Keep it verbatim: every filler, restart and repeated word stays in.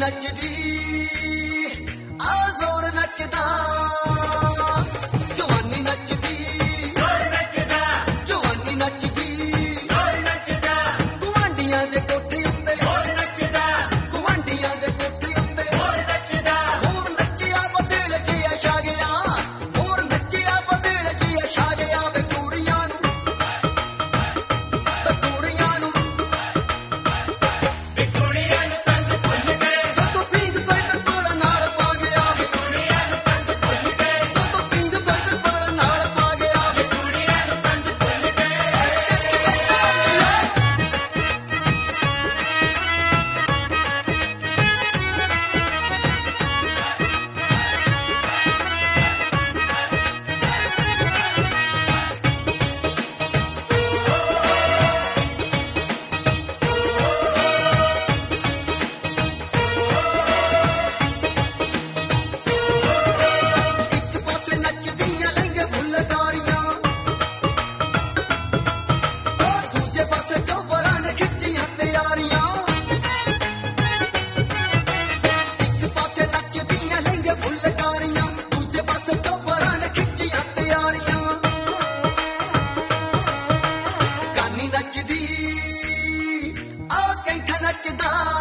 नचदी आ जोर नचदा जवानी नचदी जोर नचदा जवानी नचदी जोर नचदा गुआंढियां दे कोठे उत्ते जोर नचदा गुआंढियां दे कोठे उत्ते जोर नचदा होर नचिया बदल जिया छा गया होर नचिया बदल जिया छा गया वे कुड़ियां नू वे कुड़ियां नू वे कुड़ियां नू तंग भुल गए ਜਦੋਂ ਪੀਂਗ ਕੋਈ ਪਿਰਪਲ ਨਾਲ ਪਾ ਗਿਆ ਵੇ ਕੁੜੀਆਂ ਨੂੰ ਤੰਗ ਭੁੱਲ ਗਏ ਜਦੋਂ ਪੀਂਗ ਕੋਈ ਪਿਰਪਲ ਨਾਲ ਪਾ ਗਿਆ ਵੇ ਕੁੜੀਆਂ ਨੂੰ ਤੰਗ ਭੁੱਲ ਗਏ ਇੱਕ ਪਾਸੇ ਨੱਚਦੀਆਂ ਲਹਿੰਗੇ ਫੁੱਲਕਾਰੀਆਂ ਉਹ ਦੂਜੇ ਪਾਸੇ ਚੋਬਰਾਂ ਨੇ ਖਿੱਚੀਆਂ ਤਿਆਰੀਆਂ ਇੱਕ ਪਾਸੇ ਨੱਚਦੀਆਂ ਲਹਿੰਗੇ ਫੁੱਲਕਾਰੀਆਂ ਦੂਜੇ ਪਾਸੇ ਚੋਬਰਾਂ ਨੇ ਖਿੱਚੀਆਂ ਤਿਆਰੀਆਂ ਕਾਨੀ ਨੱਚਦੀ ਆ ਕੈਂਠਾ ਨੱਚਦਾ